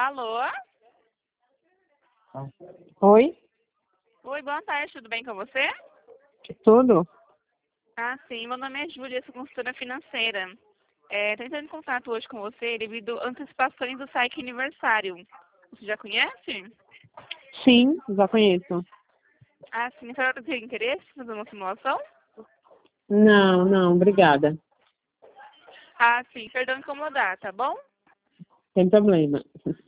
Alô? Oi? Oi, boa tarde, tudo bem com você? Tudo? Ah, sim, meu nome é Júlia, sou consultora financeira. Estou entrando em contato hoje com você devido a antecipações do SAIC Aniversário. Você já conhece? Sim, já conheço. Ah, sim, a senhora tem interesse em fazer uma simulação? Não, obrigada. Ah, sim, perdão incomodar, tá bom? Sem problema.